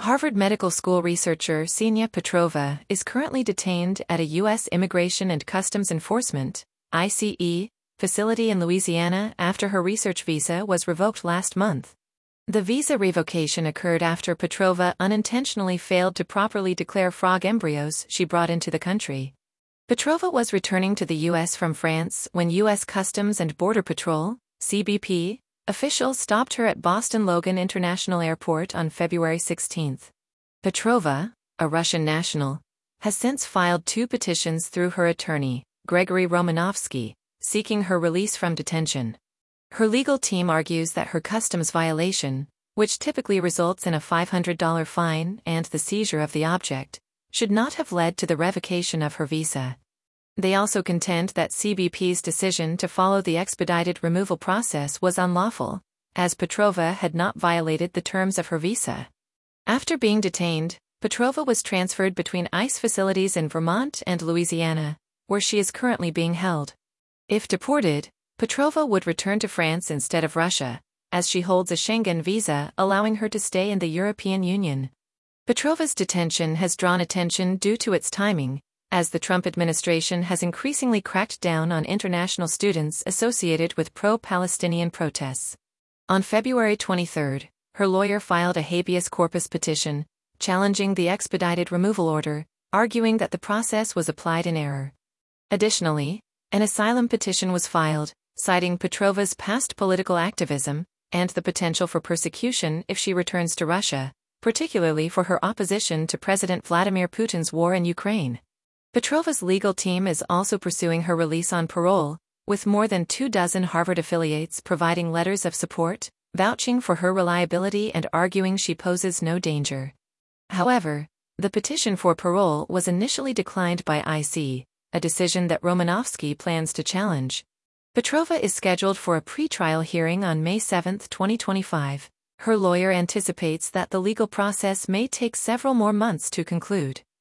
Harvard Medical School researcher Ksenia Petrova is currently detained at a U.S. Immigration and Customs Enforcement (ICE) facility in Louisiana after her research visa was revoked last month. The visa revocation occurred after Petrova unintentionally failed to properly declare frog embryos she brought into the country. Petrova was returning to the U.S. from France when U.S. Customs and Border Patrol (CBP) officials stopped her at Boston Logan International Airport on February 16. Petrova, a Russian national, has since filed 2 petitions through her attorney, Gregory Romanovsky, seeking her release from detention. Her legal team argues that her customs violation, which typically results in a $500 fine and the seizure of the object, should not have led to the revocation of her visa. They also contend that CBP's decision to follow the expedited removal process was unlawful, as Petrova had not violated the terms of her visa. After being detained, Petrova was transferred between ICE facilities in Vermont and Louisiana, where she is currently being held. If deported, Petrova would return to France instead of Russia, as she holds a Schengen visa allowing her to stay in the European Union. Petrova's detention has drawn attention due to its timing, as the Trump administration has increasingly cracked down on international students associated with pro-Palestinian protests. On February 23, her lawyer filed a habeas corpus petition, challenging the expedited removal order, arguing that the process was applied in error. Additionally, an asylum petition was filed, citing Petrova's past political activism and the potential for persecution if she returns to Russia, particularly for her opposition to President Vladimir Putin's war in Ukraine. Petrova's legal team is also pursuing her release on parole, with more than 24 Harvard affiliates providing letters of support, vouching for her reliability and arguing she poses no danger. However, the petition for parole was initially declined by ICE, a decision that Romanovsky plans to challenge. Petrova is scheduled for a pretrial hearing on May 7, 2025. Her lawyer anticipates that the legal process may take several more months to conclude.